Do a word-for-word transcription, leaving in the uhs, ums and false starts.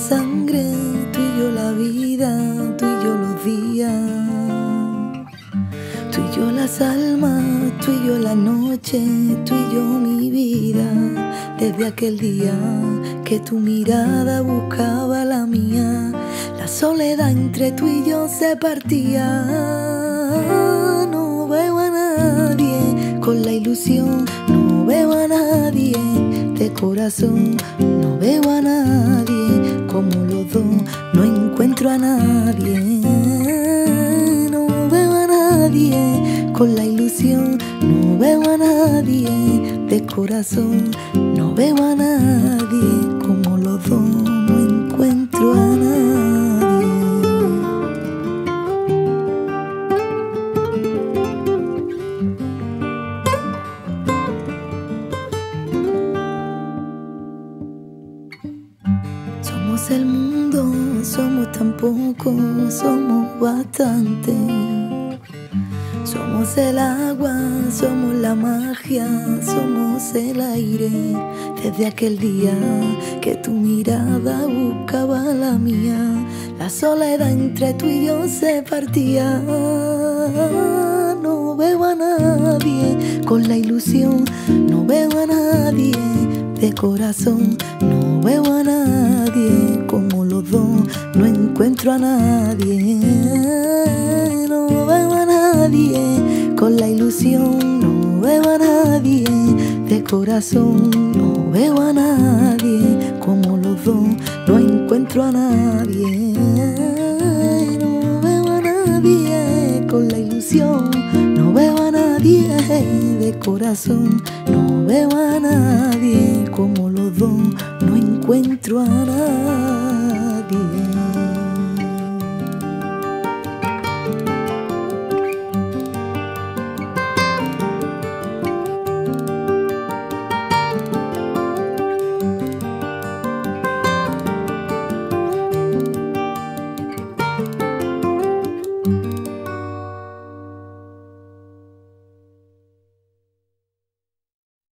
sangre, tú y yo la vida, tú y yo los días, tú y yo las almas, tú y yo la noche, tú y yo mi vida. Desde aquel día que tu mirada buscaba la mía, la soledad entre tú y yo se partía. No veo a nadie con la ilusión, no veo a nadie de corazón, no veo a nadie como los dos, no encuentro a nadie. No veo a nadie con la ilusión, no veo a nadie de corazón, no veo a nadie como los dos, no encuentro a nadie. Somos el mundo, somos tan poco, somos bastante. Somos el agua, somos la magia, somos el aire. Desde aquel día que tu mirada buscaba la mía, la soledad entre tú y yo se partía. No veo a nadie con la ilusión, no veo a nadie de corazón, no veo a nadie como los dos, no encuentro a nadie. No veo a nadie con la ilusión, no veo a nadie de corazón, no veo a nadie como los dos, no encuentro a nadie. No veo a nadie con la ilusión, no veo a nadie de corazón, no veo a nadie como los dos, no encuentro a nadie.